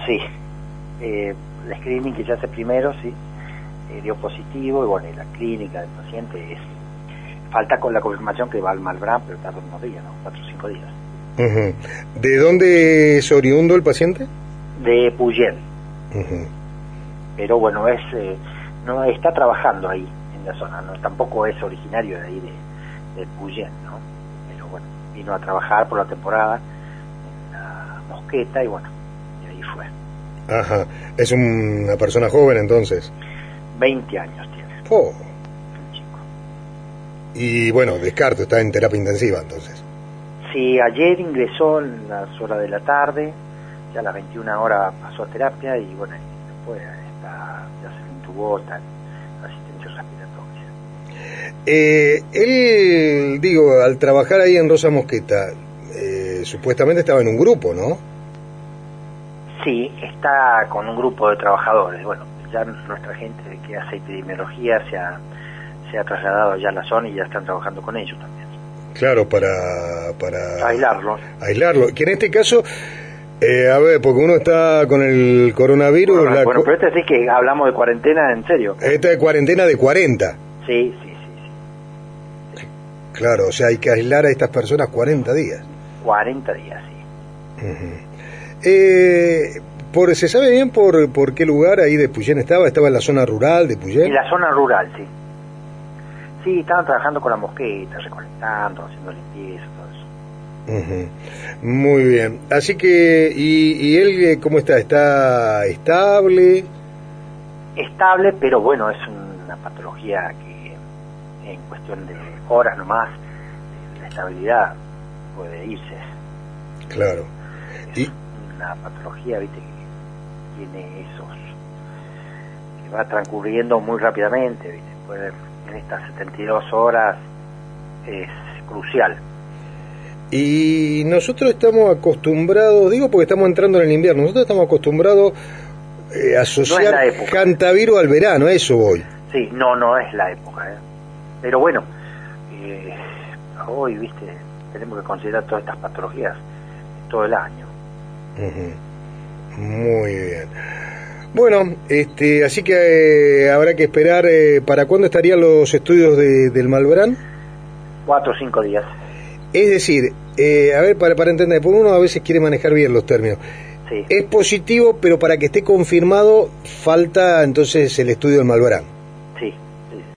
Sí. El screening que se hace primero, sí, dio positivo, y bueno, y la clínica del paciente falta con la confirmación que va al Malbrán, pero tarda unos días, ¿no? 4 o 5 días. Uh-huh. ¿De dónde es oriundo el paciente? De Puyén. Uh-huh. Pero bueno, no está trabajando ahí en la zona, no, tampoco es originario de ahí de Puyén, ¿no? Pero bueno, vino a trabajar por la temporada en la Mosqueta y bueno, y ahí fue. Ajá, es una persona joven entonces. 20 años tiene. Oh. El chico. Y bueno, descarto, está en terapia intensiva entonces. Sí, ayer ingresó en las horas de la tarde, ya a las 21 horas pasó a terapia y bueno, después ya se le intubó, está en asistencia respiratoria. Él, digo, al trabajar ahí en Rosa Mosqueta, supuestamente estaba en un grupo, ¿no? Sí, está con un grupo de trabajadores. Bueno, ya nuestra gente que hace epidemiología se ha trasladado ya a la zona y ya están trabajando con ellos también. Claro, para aislarlo. Que en este caso, a ver, porque uno está con el coronavirus... Bueno, pero este sí que hablamos de cuarentena, en serio. Esta es cuarentena de 40. Sí. Claro, o sea, hay que aislar a estas personas 40 días. 40 días, sí. Uh-huh. ¿Se sabe bien por qué lugar ahí de Puyén estaba? ¿Estaba en la zona rural de Puyén? En la zona rural, sí. Sí, estaban trabajando con la mosqueta, recolectando, haciendo limpieza, todo eso. Uh-huh. Muy bien. Así que, ¿y él cómo está? ¿Está estable? Estable, pero bueno, es una patología que en cuestión de horas nomás, la estabilidad puede irse. Claro. Es una patología, viste, que tiene esos, que va transcurriendo muy rápidamente, viste, en estas 72 horas es crucial. Y nosotros estamos acostumbrados, digo porque estamos entrando en el invierno, nosotros estamos acostumbrados a asociar hantavirus al verano, a eso voy. Sí, no es la época, pero bueno, hoy, viste, tenemos que considerar todas estas patologías todo el año. Uh-huh. Muy bien. Bueno, así que habrá que esperar. ¿Para cuándo estarían los estudios del Malbrán? 4 o 5 días. Es decir, a ver, para entender, porque uno a veces quiere manejar bien los términos. Sí. Es positivo, pero para que esté confirmado falta entonces el estudio del Malbrán. Sí.